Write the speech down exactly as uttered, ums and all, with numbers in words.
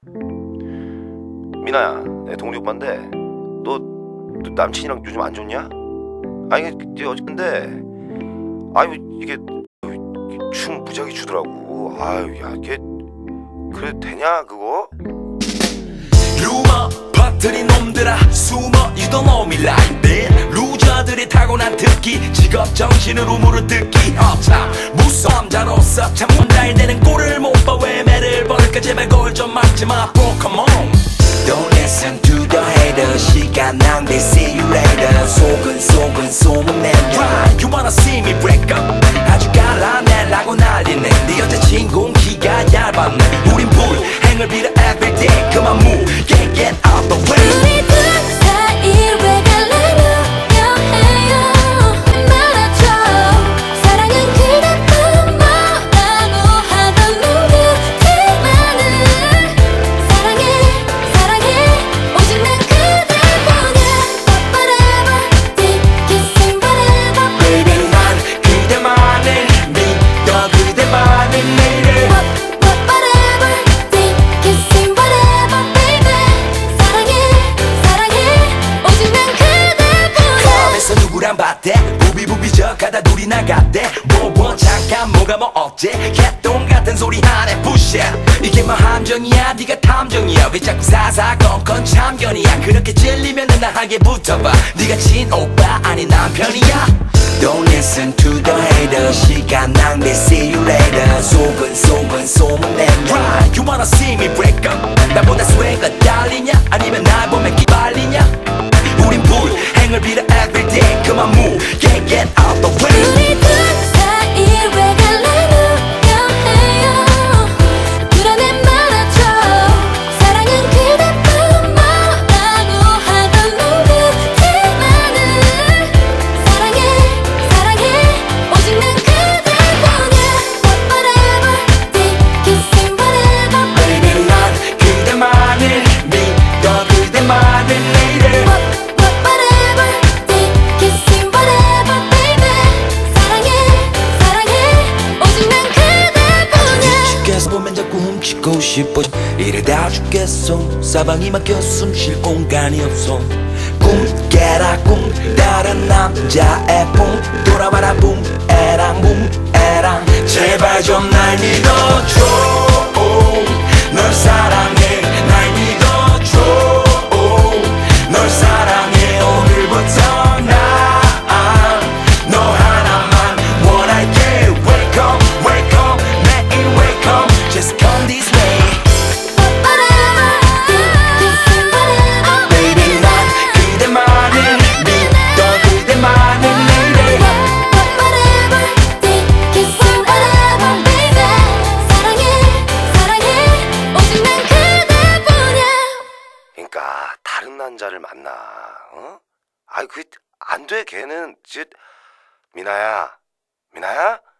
미나야, 내 동료 오빠인데 너, 너 남친이랑 요즘 안 좋냐? 아니 이게 어쨌는데 아유 이게 춤 무지하게 추더라고. 아유 야 이게 그래 되냐 그거? 루머 퍼뜨린 놈들아 숨어 You don't know me like that. 루저들이 타고난 특기 직업 정신으로 물어뜯기 어참 무서운 남자로서 참 혼잘되는 꼴을 못 봐 왜 매를 벌까 제발 꼴 좀 막지마 bro come on. Don't listen to the hater 시간 낭비 see you later 속은 속은 소문내며 You wanna see me break up 아주 갈라내라고 난리네 네 여자친구는 기가 얇았네 우린 불행을 빌어 everyday 그만 move get get out the way 우리 둘 사이 왜 갈라놓으려 해요 말아줘 사랑은 그대뿐이라고 하던 놈들만을 사랑해 사랑해 오직 난 그대뿐이야 Whatever think kissing whatever Baby 난 그대만을 믿어 그대만을 내일을 Whatever think kissing whatever baby 사랑해 사랑해 오직 난 그대뿐이야 클럽에서 누구랑 봤대 부비부비져 가다 둘이 나갔대 뭐뭐 잠깐 뭐가 뭐 어째 개똥 같은 소리 하네 부셔 이게 뭐 함정이야 네가 탐정이야 왜 자꾸 사사건건 참견이야 그렇게 찔리면은 나하게 붙어봐 네가 친오빠 아니 남편이야 Don't listen to the hater 시간 낭비 see you later 속은 속은 소문내며 You wanna see me break up 나보다 swag가 달리냐 아니면 날 보면 기빨리냐 우린 불행을 빌어 everyday 그만 move get get out the way 우리 둘 사이 왜 갈라놓으려 해요 불안해 말아줘 사랑은 그대뿐이라고 하던 놈들만을 사랑해 사랑해 오직 난 그대뿐이야 Whatever think kissing whatever Baby 난 그대만을 믿어 그대만을 내일을 Whatever think kissing whatever baby 사랑해 사랑해 오직 난 그대뿐이야 죽겠어 보면 자꾸 훔치고 싶어 이러다 죽겠어 사방이 막혀 숨쉴 공간이 없어 꿈 깨라 꿈 다른 남자의 꿈 돌아와라 붐에랑 붐에랑 제발 좀 날 믿어줘 널 사랑해 날 믿어줘 널 사랑해 오늘부터 난너 하나만 원할게 Welcome welcome 매일 welcome Just come this way Whatever think kissing whatever Baby 난 그대만을 믿어 그대만을 내일을 Whatever think kissing whatever baby 사랑해 사랑해 오직 난 그대뿐이야 그러니까 다른 남자를 만나. 어? 아이 그게 안 돼 걔는. 지 미나야, 미나야.